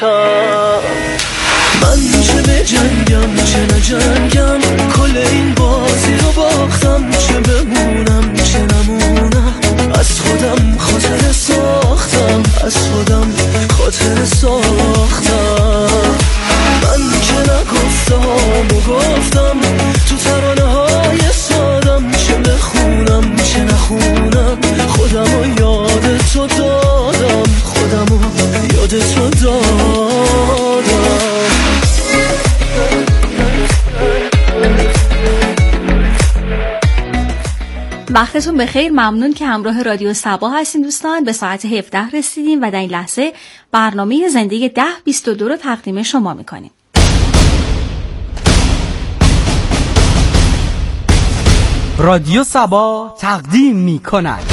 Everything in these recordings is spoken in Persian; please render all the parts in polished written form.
ساختم. من چه به جنگم چه نجنگم، کل این بازی رو باختم. چه بمونم چه نمونم، از خودم خاطر ساختم، از خودم خاطر ساختم. من که نگفتم و گفتم تو ترانه های سادم، چه بخونم چه نخونم، خودم رو یاد تو دادم، خودم رو یاد تو دادم. وقتتون بخیر. ممنون که همراه رادیو صبا هستین دوستان. به ساعت 17 رسیدیم و در این لحظه برنامه زندگی 1022 رو تقدیم شما میکنیم. رادیو صبا تقدیم میکند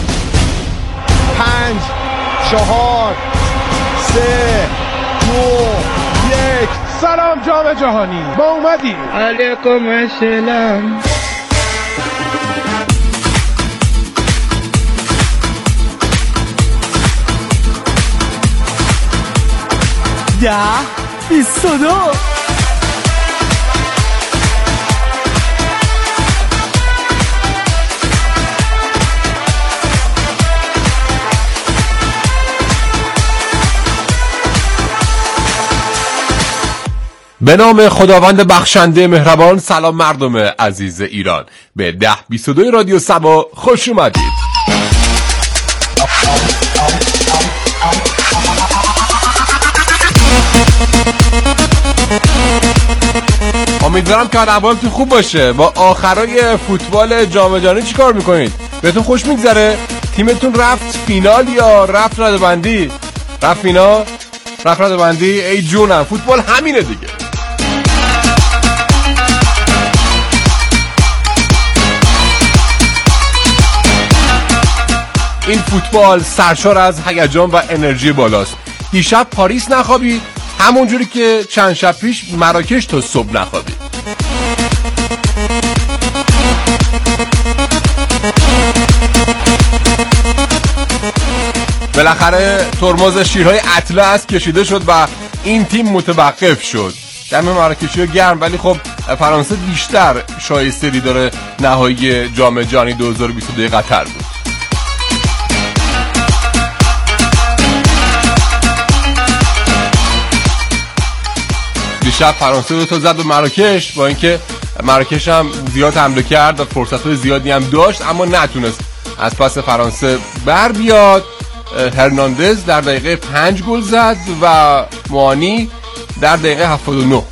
5 4 3 2 1. سلام جام جهانی، ما اومدیم. علیکم السلام. ده 22. به نام خداوند بخشنده مهربان. سلام مردم عزیز ایران، به 1022 رادیو صبا خوش اومدید. امیدوارم که احوالتون خوب باشه. با آخرای فوتبال جام جهانی چی کار میکنید؟ بهتون خوش میگذره؟ تیمتون رفت فینال یا رفت رده‌بندی؟ رفت فینال؟ رفت رده‌بندی؟ ای جونم، فوتبال همینه دیگه. این فوتبال سرشار از هیجان و انرژی بالاست. دیشب پاریس نخوابید، همونجوری که چند شب پیش مراکش تا صبح نخوابید. بالاخره ترمز شیرهای اطلس کشیده شد و این تیم متوقف شد. دم مراکشی‌ها گرم، ولی خب فرانسه بیشتر شایسته داره نهایی جام جهانی 2022 قطر بود. دیشب فرانسه 2 تا زد به مراکش، با اینکه مراکش هم زیاد حمله کرد و فرصت‌های زیادی هم داشت، اما نتونست از پس فرانسه بر بیاد. هرناندز در دقیقه 5 گل زد و موانی در دقیقه 79.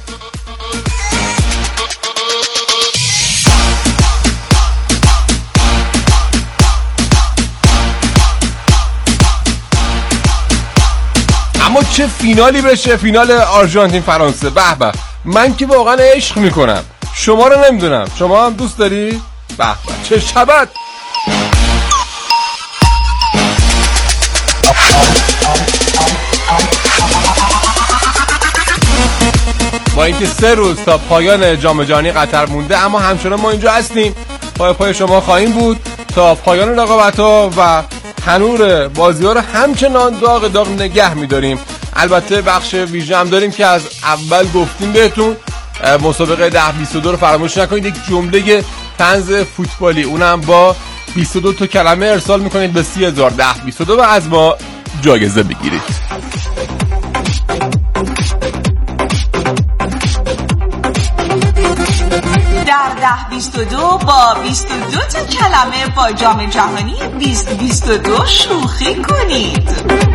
اما چه فینالی بشه، فینال آرژانتین فرانسه. به به، من که واقعا عشق میکنم. شما رو نمیدونم، شما هم دوست داری؟ به به، چه شبت. با اینکه 3 روز تا پایان جام جهانی قطر مونده، اما همچنان ما اینجا هستیم، پای شما خواهیم بود تا پایان رقابت‌ها و تنور بازی‌ها رو همچنان داغ نگه می‌داریم. البته بخش ویژه هم داریم که از اول گفتیم بهتون. مسابقه 1022 رو فراموش نکنید، یک جمله طنز فوتبالی، اونم با 22 تا کلمه ارسال می‌کنید به 30000 1022 و از ما جایزه بگیرید. در 1022 با 22 تا کلمه با جام جهانی 2022 شوخی کنید.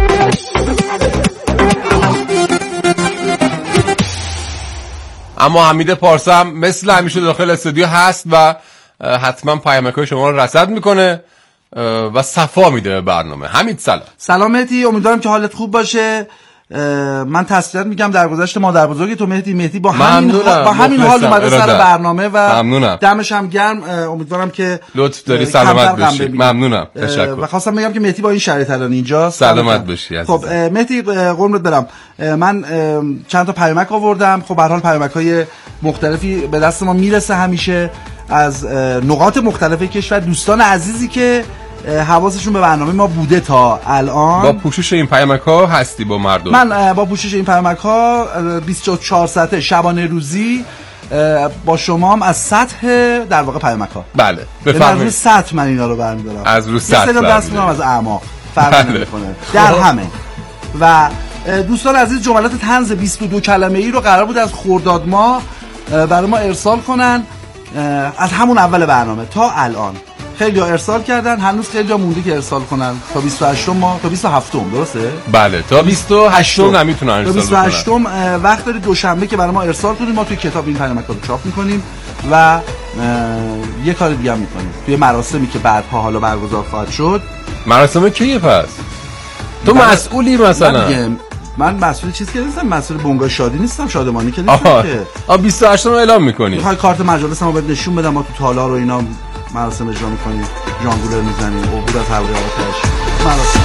اما حمید پارسا مثل همیشه داخل استودیو هست و حتما پیامک‌های شما رو رصد میکنه و صفا میده به برنامه. حمید سلام مهدی، امیدوارم که حالت خوب باشه. من تسلیت میگم در گذشت مادر بزرگ تو مهدی با همین حال اومده سر برنامه و ممنونم. دمش هم گرم. امیدوارم که لطف داری سلامت باشی. ممنونم، تشکر. و خواستم بگم که مهدی با این شرایط الان اینجاست. سلامت باشی. خب مهدی قربونت برم، من چند تا پیامک آوردم. خب به هر حال پیامک‌های مختلفی به دست ما میرسه همیشه از نقاط مختلف کشور، دوستان عزیزی که حواسشون به برنامه ما بوده تا الان. با پوشش این پیامک‌ها هستی با مردم؟ من با پوشش این پیامک‌ها 24 ساعته شبانه روزی با شما هم از سطح در واقع پیامک‌ها. بله بفرمایید. از رو سطح من اینا رو برمی‌دارم. از رو سطح دست می‌کنم از اعماق. فرق نمی‌کنه. در همه. و دوستان عزیز جملات طنز 22 کلمه‌ای رو قرار بود از خرداد ماه برای ما ارسال کنن از همون اول برنامه تا الان. خیلی ها ارسال کردن، هنوز خیلی ها مونده که ارسال کنن تا 28 ما تا 27 درسته؟ بله تا 28 نمیتونن ارسال کنن. 28 وقت دارید دوشنبه که برای ما ارسال کنید. ما توی کتاب این پیامک رو چاپ می‌کنیم و یه کار دیگه هم می‌کنیم توی مراسمی که بعدها حالا برگزار خواهد شد. مراسم کیه پس؟ تو مسئولی مثلا؟ من مسئول چیز که نیستم، مسئول بنگاه شادی نیستم، شادمانی که نیستم که. 28 رو اعلام می‌کنی. می‌خوای کارت مجالسمو بهت نشون بدم، ما تو تالار و اینا مراسم اجرا می‌کنیم، ژانگولر می‌زنیم، عبور از حلقه آتش. مراسم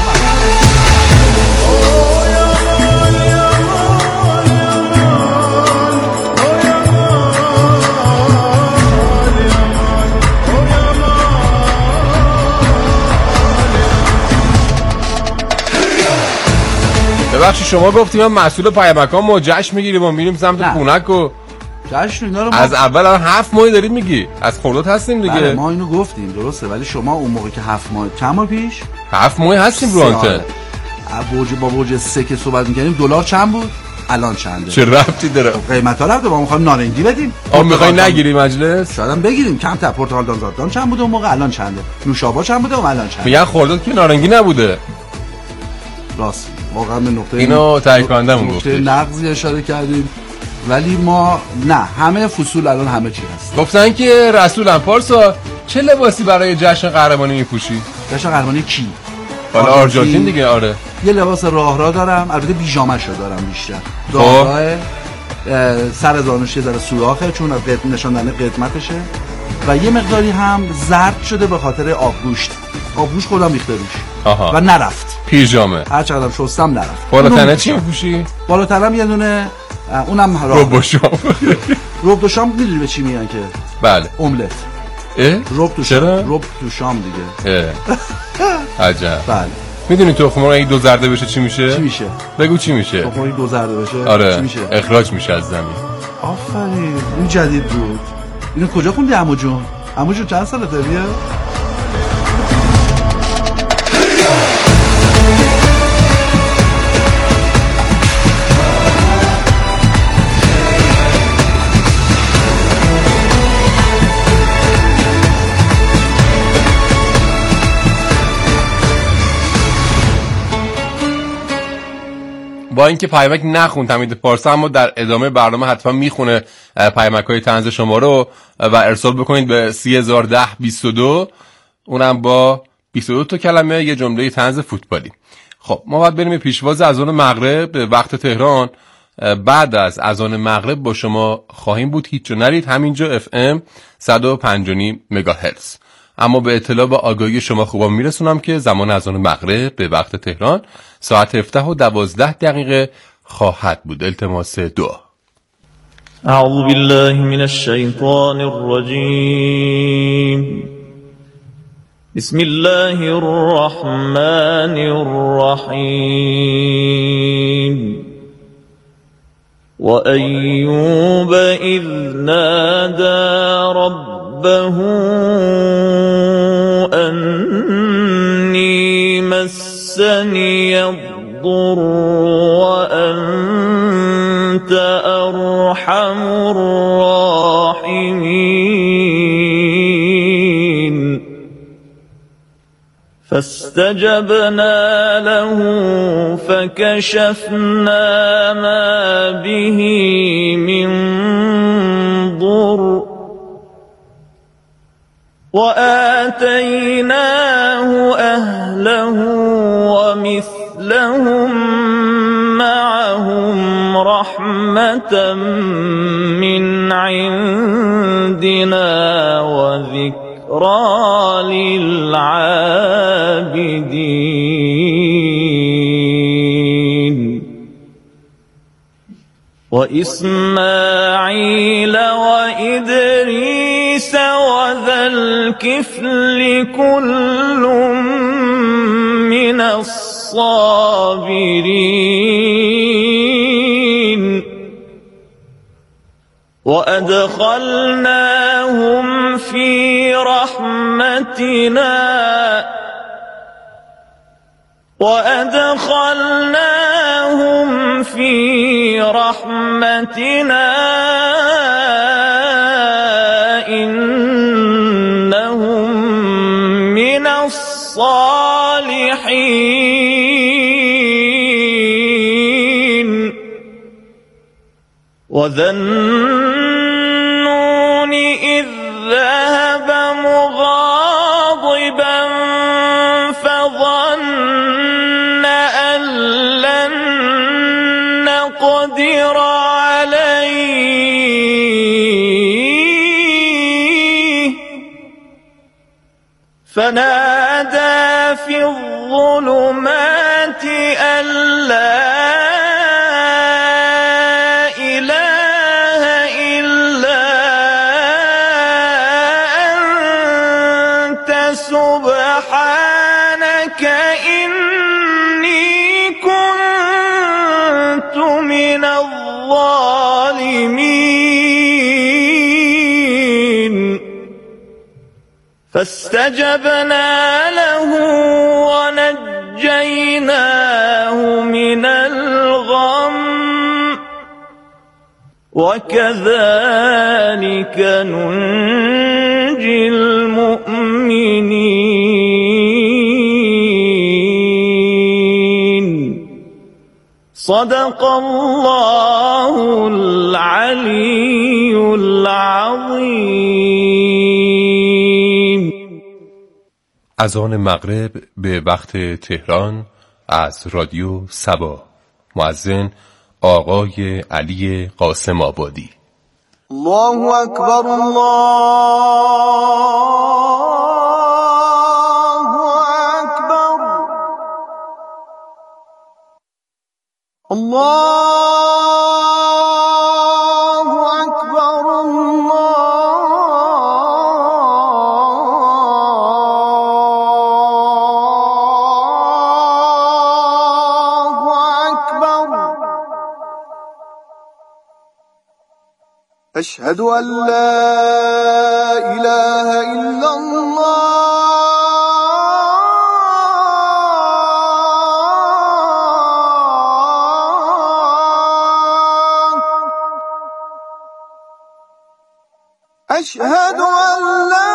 ببخشید شما گفتیم من مسئول پیامک‌ها ما جشن میگیریم و میریم سمت خونک و جشن اینا رو از اول الان 7 ماه دارید میگی از خرداد هستیم دیگه. بله ما اینو گفتیم درسته، ولی شما اون موقع که 7 ماه چند ماه پیش 7 ماه هستیم رو آنتن با برج 3 که صحبت می‌کردیم دلار چند بود الان چنده؟ چه ربطی داره؟ قیمتا رفته. ما می‌خوایم نارنگی بدیم. می‌خوای نگیری مجلس؟ شاید هم بگیریم. کم تر پرتقال دانزادان چند بود اون موقع الان چنده؟ نوشابه چند بوده و الان چنده؟ میگن خرداد که نارنگی نبوده. راست واقعا به نقطه اینو تایید کنندمون گفته. نقضی اشاره کردیم ولی ما نه همه فصول الان همه چی هست. گفتن که رسولم پارسا چه لباسی برای جشن قهرمانی میپوشی؟ جشن قهرمانی کی؟ حالا آرژانتین دیگه. آره یه لباس راه دارم، البته بیژامه‌شو دارم بیشتر. راه سر زانوش یه ذره سوراخه چون نشان دهنده قدمتشه و یه مقداری هم زرد شده به خاطر آبگوشت خودم ریخته روش و نرفت. پیژامه هر چقدرم شستم نرفت. بالاتنه چی میپوشی؟ بالاتنم یه دونه اونم رب شام. رب دو شام میدونی به چی میگن که؟ بله املت. رب تو شام. رب تو شام دیگه. عجب. بله. میدونی تخم مرغ اگه دو زرده بشه چی میشه؟ چی میشه؟ بگو چی میشه؟ تخم مرغ دو زرده بشه آره. چی میشه؟ اخراج میشه از زمین. آفرین. این جدید بود. اینو کجا خوندی عمو جون؟ عمو جون چند سالته بیا؟ با اینکه پیامک نخوند حمید پارسا اما در ادامه برنامه حتما میخونه پیامک‌های طنز شما رو و ارسال بکنید به 301022 اونم با 22 تا کلمه یه جمله طنز فوتبالی. خب ما باید بریم پیشواز اذان مغرب به وقت تهران. بعد از اذان مغرب با شما خواهیم بود. هیچ جا نرید، همینجا FM 105.5 مگاهرتز. اما به اطلاع و آگاهی شما خوبا میرسونم که زمان اذان مغرب به وقت تهران ساعت 17:12 خواهد بود. التماس دعا. اعوذ بالله من الشیطان الرجیم. بسم الله الرحمن الرحیم. وأيوب إذ نادى ربه أني مسني الضر وأنت أرحم الراحمين فاستجبنا له فكشفنا ما به من ضر وآتيناه أهله ومثلهم معهم رحمة من عندنا وذكرى للعابدين وإسماعيل وإدريس وذا الكفل كل من الصابرين وأدخلناهم في رحمتنا إنهم من الصالحين وذا النون إذ ذهب مغاضبا فظن أن لن نقدر عليه فنادى في الظلمات أن لا إله إلا أنت سبحانك إني كنت من الظالمين فاستجبنا له ونجيناه من الغم وكذلك ننجي المؤمنين صدق الله العلي العظيم. اذان مغرب به وقت تهران از رادیو صبا. مؤذن آقای علی قاسم آبادی. الله اکبر الله اکبر الله اکبر أشهد أن لا إله إلا الله أشهد أن لا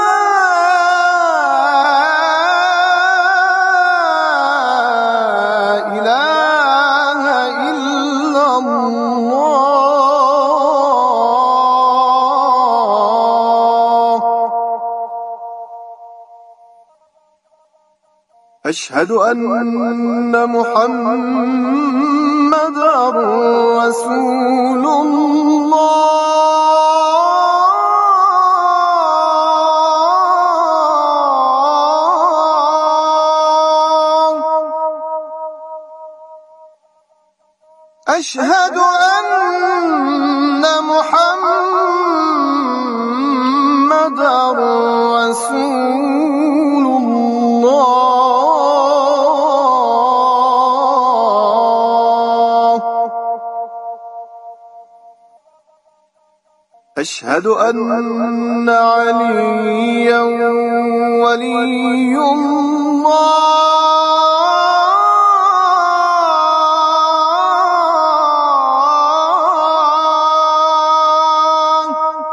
إله إلا الله أشهد أن محمدًا رسول الله أشهد أن محمدًا رسول الله أشهد أن عليا ولي الله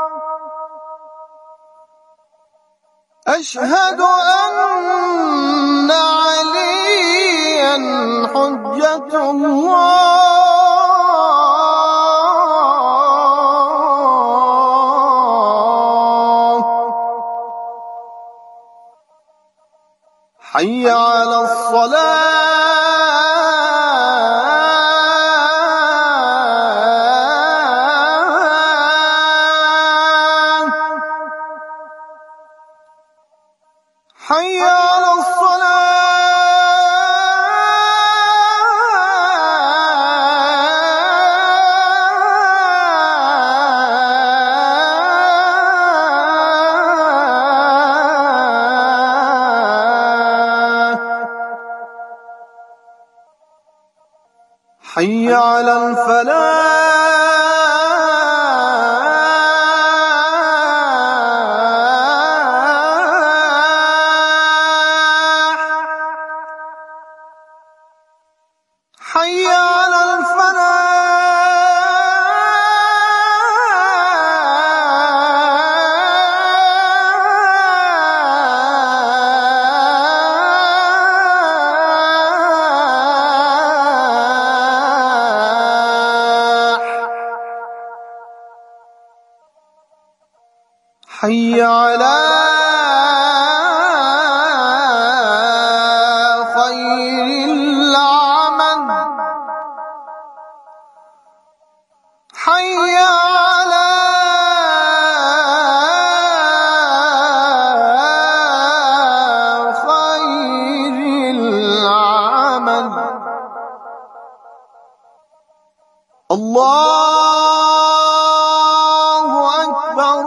أشهد أن عليا حجة الله حي على الصلاة حي على الصلاة حي على الفلاح حي على حي على خير العمل حي على خير العمل الله أكبر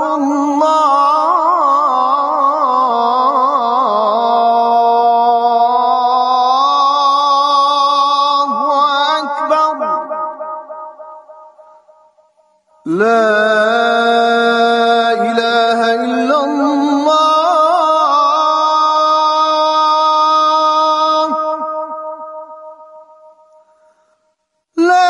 لا إله إلا الله لا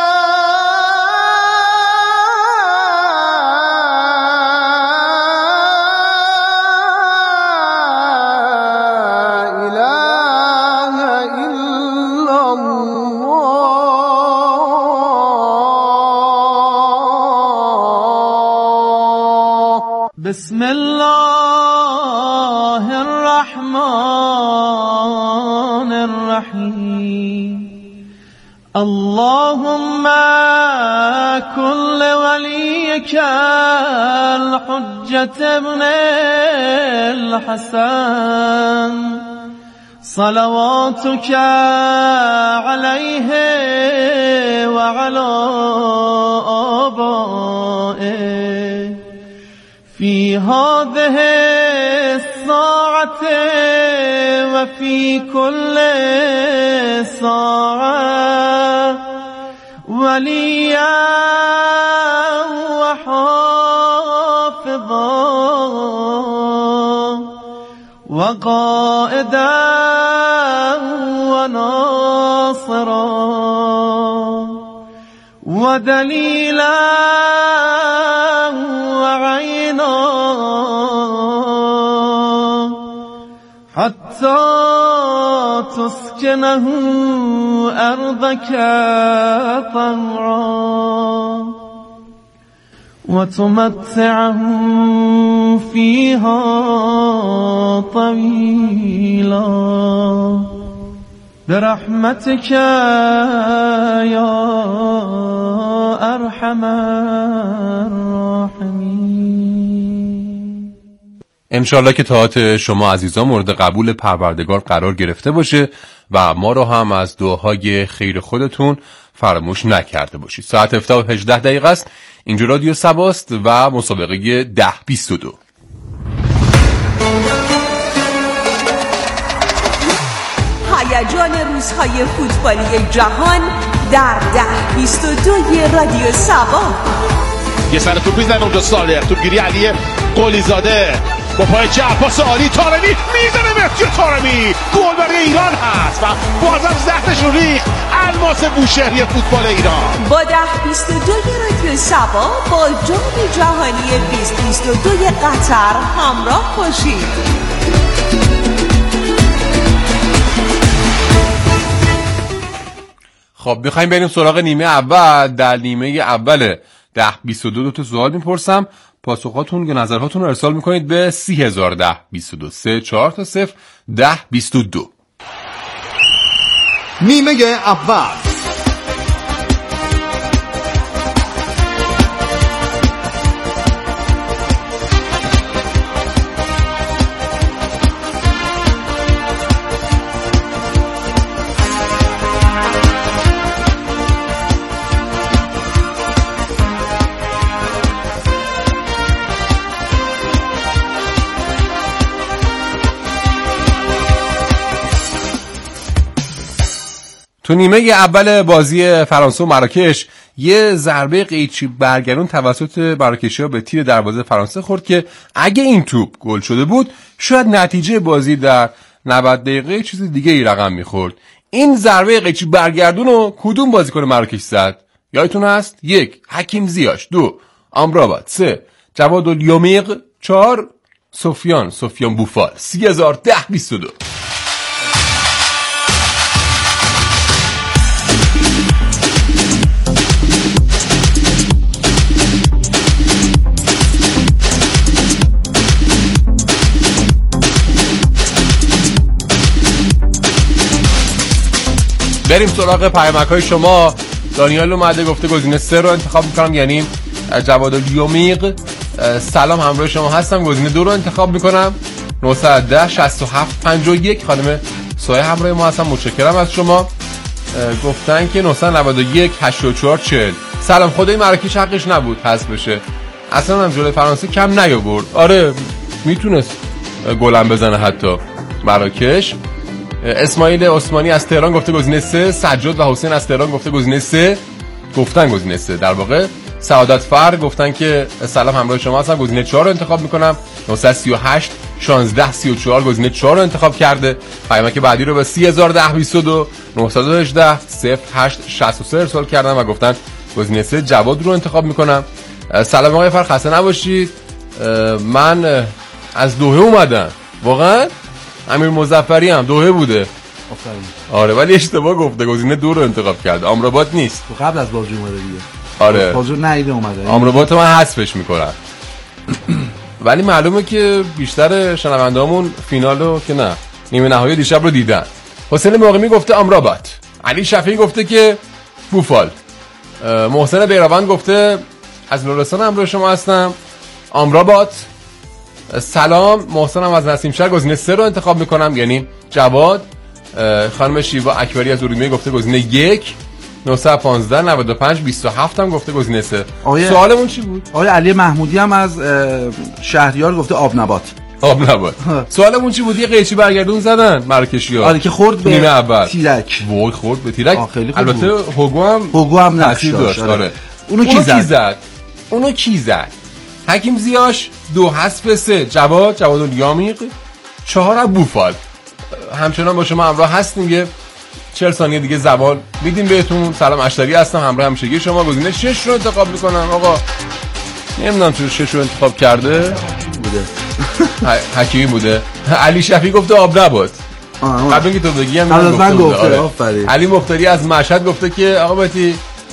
إله إلا الله. بسم الله الرحمن الرحيم. اللهم كن لوليك الحجة ابن الحسن صلواتك عليه وعلى آبائه في هذه الساعة وفي كل ساعة وليا وحافظا وقائدا وناصرا ودليلا وعينا حتى تسكنه أرضك طوعا وتمتعه فيها طويلا برحمتك يا أرحم الراحمين. انشالله که طاعات شما عزیزان مورد قبول پروردگار قرار گرفته باشه و ما رو هم از دعاهای خیر خودتون فراموش نکرده باشید. ساعت 7:18 است. اینجا رادیو صباست و مسابقه 10-22. هیجان روزهای فوتبالی جهان در 10-22 رادیو صبا. یه سر توپ میزنه اونجا صالح، توپگیری علی قلیزاده با پای چپ، پاس عالی، طارمی میزنه مهدی طارمی، گل برای ایران هست و بازم زهرشون ریخت. الماس بوشهری فوتبال ایران با 10-22 رادیو صبا با جام جهانی 2022 قطر همراه باشید. خب میخوایم بریم سراغ نیمه اول. در نیمه اول 10-22 تا سوال میپرسم، پاسخاتون یا نظرهاتون رو ارسال میکنید به 301022 34 10-22. نیمه اول. تو نیمه اول بازی فرانسه و مراکش یه ضربه قیچی برگردون توسط مراکشی‌ها به تیر دروازه فرانسه خورد که اگه این توپ گل شده بود شاید نتیجه بازی در 90 دقیقه چیز دیگه ای رقم می‌خورد. این ضربه قیچی برگردون رو کدوم بازیکن مراکش زد؟ یادتون هست؟ 1. حکیم زیاش. 2. آمرابات. 3. جواد الیومیق. 4. سفیان بوفال. 301022. بریم سراغ پیامک‌های شما. دانیال اومده گفته گزینه 3 رو انتخاب میکنم، یعنی جواد الیومیق. سلام، همراه شما هستم. گزینه 2 رو انتخاب میکنم. 910 67 51. خانم سایه همراه ما هستم، متشکرم از شما. گفتن که 991 84 40. سلام، خدای مراکش حقش نبود حذف بشه، اصلا هم جلوی فرانسه کم نیاورد. آره میتونست گلم بزنه حتی مراکش. اسماعیل عثمانی از تهران گفته گزینه 3. سجاد و حسین از تهران گفته گزینه 3. گفتن گزینه 3 در واقع. سعادت فر گفتن که سلام، همراه شما هستم. گزینه 4 رو انتخاب میکنم. 938 16 34 گزینه 4 رو انتخاب کرده. پیامک بعدی رو به 301022 918 08 63 ارسال کردم و گفتن گزینه 3 جواد رو انتخاب میکنم. سلام آقای فر، خسته نباشید. من از دوحه اومدم. واقعا امیر مظفری هم دوحه بوده. آره ولی اشتباه گفته، گزینه 2 رو انتخاب کرده. آمرابات نیست. تو قبل از بازی اومده دیگه. آره بازی نیده اومده. آمرابات من حذفش میکنم. ولی معلومه که بیشتر شنوندهامون فینالو که نه، نیمه نهایی دیشب رو دیدن. حسین مقیمی گفته آمرابات. علی شفیعی گفته که بوفال. محسن بیراوند گفته از لرستان همراه شما هستم. آمرابات. سلام، محسنم از نسیم شهر. گزینه 3 رو انتخاب میکنم، یعنی جواد. خانم شیوا اکبری از ارومیه گفته گزینه 1. 915 95 27 هم گفته گزینه 3. سوالمون چی بود؟ آقای علی محمودی هم از شهریار گفته آب نبات. سوالمون چی بود؟ یه قیچی برگردون زدن مراکشی‌ها. آره که خورد به نیمه اول. تیرک. وای خورد به تیرک. البته هوگو هم تاثیر داشت. آره. اونو کی زد؟ حکیم زیاش. 2 حذف 3 جواد الیومیق. 4 بوفال. همچنان با شما همراه هستیم. یه 40 ثانیه دیگه زبان میدیم بهتون. سلام، اشتری هستم، همراه همشگی شما. گزینه 6 رو انتخاب میکنم. آقا نمیدونم چرا 6 رو انتخاب کرده بوده. حکیمی بوده. علی شفیعی گفته آب نبات. قبل اینکه تو بگی هم گفته. علی مختاری از مشهد گفته که آقا باتی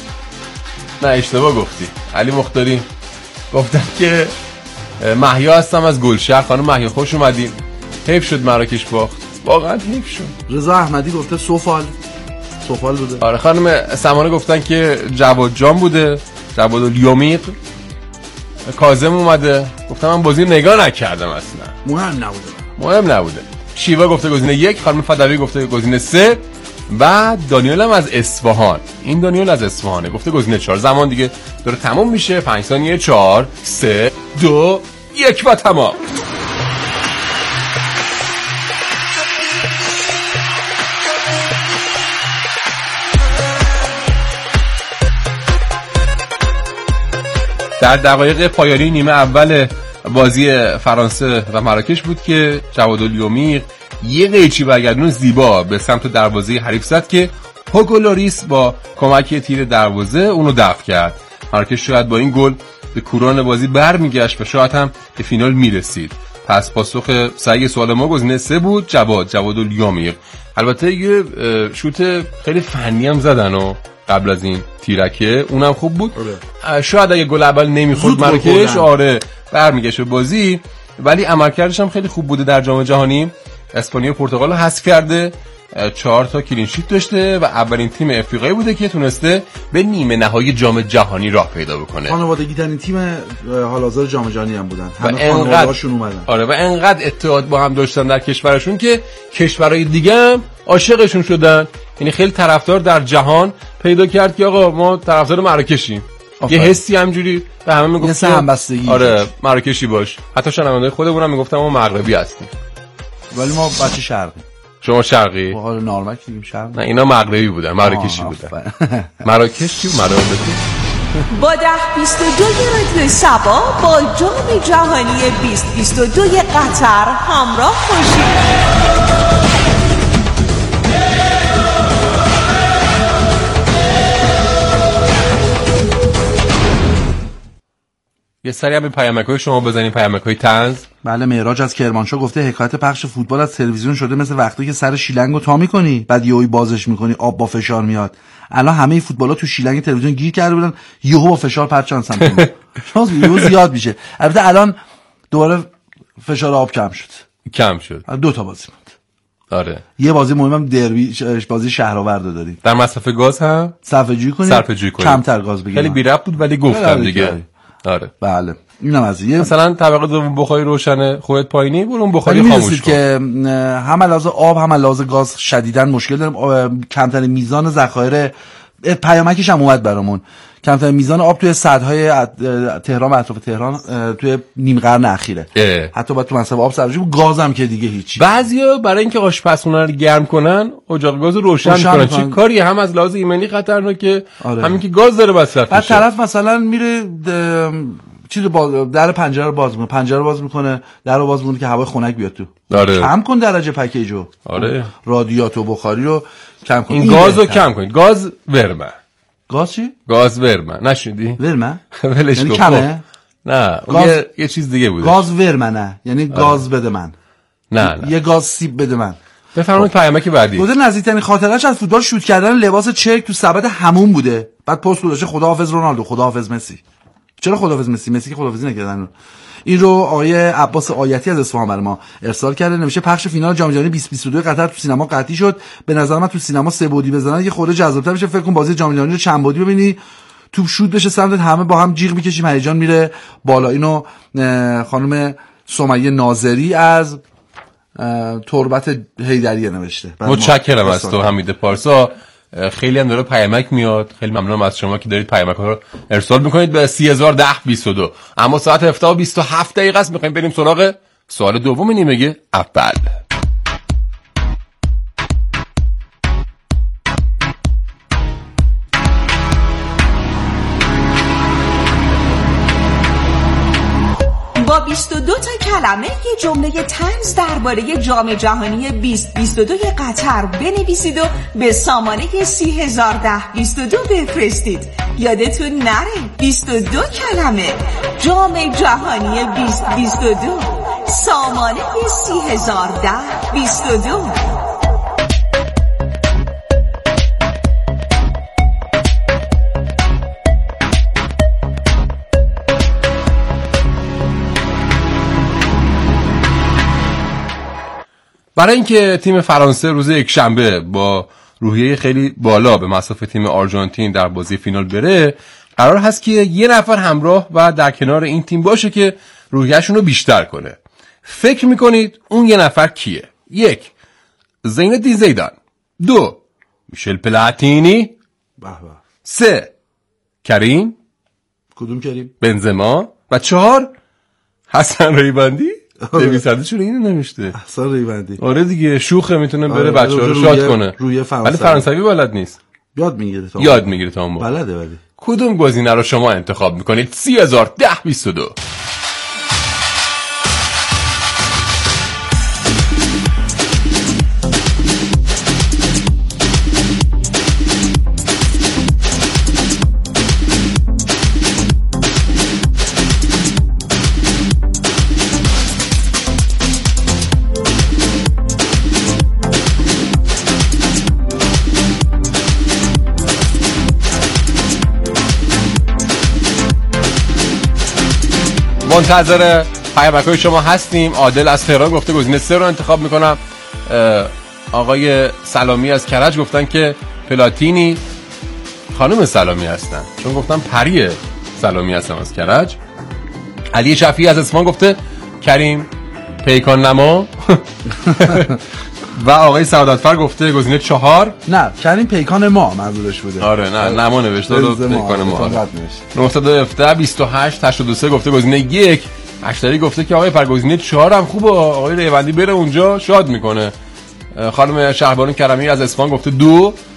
نه اشتباه گفتی. علی مختاری گفتن که محیا هستم از گلشهر. خانم محیا خوش اومدین. حیف شد مراکش باخت، واقعا حیف شد. رضا احمدی گفته سفال بوده. آره خانم سمانه گفتن که جواد جان بوده، جواد الیومیق. کاظم اومده گفتم من بازی نگاه نکردم، اصلا مهم نبوده. شیوا گفته گزینه 1. خانم فدوی گفته گزینه 3 و دانیال هم از اصفهان. این دانیال از اصفهانه گفته گزینه 4. زمان دیگه داره تموم میشه. 5 ثانیه. 4 3 2 1 و تمام. در دقایق پایانی نیمه اول بازی فرانسه و مراکش بود که جواد الیومیق یه قیچی برگردون زیبا به سمت دروازه حریف زد که هوگو لوریس با کمک تیر دروازه اونو دفع کرد. مراکش شاید با این گل به کوران بازی برمیگشت و شاید هم به فینال میرسید. پس پاسخ صحیح سوال ما گزینه 3 بود، جواد الیومیق. البته یه شوت خیلی فنی هم زدن و قبل از این تیرکه اونم خوب بود. شاید اگه گل اول نمیخورد مراکش برمیگشت به بازی، ولی عملکردش هم خیلی خوب بوده. در جام جهانی اسپانیا و پرتغال رو حذف کرده، 4 تا کلین شیت داشته و اولین تیم افریقایی بوده که تونسته به نیمه نهایی جام جهانی راه پیدا بکنه. خانوادگی ترین تیم حال حاضر جام جهانی هم بودن. همه خانواده‌هاشون اومدن. آره و انقدر اتحاد با هم داشتن در کشورشون که کشورهای دیگه هم عاشقشون شدن. یعنی خیلی طرفدار در جهان پیدا کرد که آقا ما طرفدار مراکشیم. یه حسی همجوری به همه میگفتن همبستگی. آره مراکشی باش. حتی شنونده‌های خودمون هم میگفتن ما مغربی هستیم. ولی ما بچه شما شرقی؟ حالا نارمک میگیم شرق. نه اینا مغربی بودن. مراکشی بودن. مراکش چی؟ مراکش. با 1022 رادیو سبا با جام جهانی 2022 قطر همراه باشید. یه سری هم به پیامک‌های شما بزنیم، پیامک‌های طنز. بله، معراج از کرمانشاه گفته حکایت پخش فوتبال از تلویزیون شده مثل وقتی که سر شیلنگو تا می‌کنی بعد یهو بازش می‌کنی آب با فشار میاد. الان همه فوتبالا تو شیلنگ تلویزیون گیر کرده بودن، یهو با فشار پرچان سمت ما. یهو زیاد میشه. البته الان دوباره فشار آب کم شد. 2 تا بازی موند. آره. یه بازی مهمم دربی بازی شهرآورد داریم. در مصرف گاز هم صرفه‌جویی کنیم. کمتر گاز بگیریم. خیلی بی‌ربط بود ولی گفتم دیگه. آره. بله. اینم از این. مثلا طبقه دوم بخاری روشنه، خودت پایینی، برو اون بخاری خاموش کن. که هم علاوه آب هم علاوه گاز شدیداً مشکل داریم. کمترین میزان ذخایر پیامکش هم اومد برامون. کمترین میزان آب توی سدهای تهران و اطراف تهران توی نیم قرن اخیره. حتی باید تو مصرف آب صرفه‌جویی بود، گازم که دیگه هیچی. بعضیا برای اینکه آشپزخونه رو گرم کنن اجاق گاز روشن می‌کنن. چه کاری هم از لحاظ ایمنی خطرناکه، همین که گاز داره مصرف میشه. بعد طرف مثلا میره در پنجره رو باز میکنه، در رو باز میکنه که هوای خنک بیاد تو. آره. کم کن درجه پکیجو. آره. رادیاتور و بخاری رو کم کن. این گازو کم کنید. گاز ورمه. گاز چی؟ گاز ورمه. نشنیدی؟ ورمه؟ ولش یعنی کن. کمه؟ نه، یه چیز دیگه بوده. گاز ورمه، یعنی گاز بده من. نه. یه گاز سیب بده من. بفرمایید پیامک بعدی. گفته نزدیکترین خاطرش از فوتبال شوت کردن لباس چرک تو سبد حموم بوده. بعد پست گذاشته خداحافظ رونالدو، خداحافظ مسی. چرا خداحافظ مسی که خداحافظی نکردن؟ این رو آقای عباس آیتی از اصفهان برای ما ارسال کرده. نمیشه پخش فینال جام جهانی 2022 قطر تو سینما قطعی شد. به نظر من تو سینما 3 بعدی بزنن یه خورده جذاب‌تر میشه. فکر کن بازی جام جهانی رو چند بعدی ببینی، توپ شوت بشه سمت همه با هم جیغ میکشیم، هیجان میره بالا. اینو خانم سمیه ناظری از تربت حیدریه نوشته. متشکرم از تو حمید پارسا. خیلی هم داره پیامک میاد. خیلی ممنونم از شما که دارید پیامک ها رو ارسال میکنید به 301022. اما ساعت 7:27 است. میخوایم بریم سراغ سوال دوم نیمه اول. با 22 تا کلمه یه جمله طنز درباره جام جهانی 2022 قطر بنویسید و به سامانه 301022 بفرستید. یادتون نره 22 کلمه، جام جهانی 2022، سامانه 301022. برای اینکه تیم فرانسه روز یکشنبه با روحیه خیلی بالا به مصاف تیم آرژانتین در بازی فینال بره، قرار هست که یه نفر همراه و در کنار این تیم باشه که روحیه‌شون رو بیشتر کنه. فکر میکنید اون یه نفر کیه؟ 1. زینالدین زیدان. 2. میشل پلاتینی. 3. کریم. کدوم کریم؟ بنزما. و 4. حسن ریبندی. نویسنده‌شون اینو نوشته. حسن ریبندی. آره دیگه، شوخه، میتونه بره بچه‌ها رو شاد کنه. ولی فرانسوی بلد نیست. یاد میگیره تا اون بلده. ولی کدوم گزینه رو شما انتخاب میکنید؟ 301022. منتظر پیامک‌های شما هستیم. عادل از تهران گفته گزینه 3 رو انتخاب میکنم. آقای سلامی از کرج گفتن که پلاتینی. خانم سلامی هستن، چون گفتم پری سلامی هستم از کرج. علی شفیعی از اصفهان گفته کریم پیکان نما. و آقای سعادتفر گفته گزینه 4. نه، کریم پیکان ما منظورش بوده. آره نه، نما نوشته و پیکان ما. 917-28-83 گفته گزینه 1. اشتری گفته که آقای پر گزینه 4 هم خوبه، آقای ریوندی بره اونجا شاد میکنه. خانم شهربانو کرمی از اصفهان گفته 2.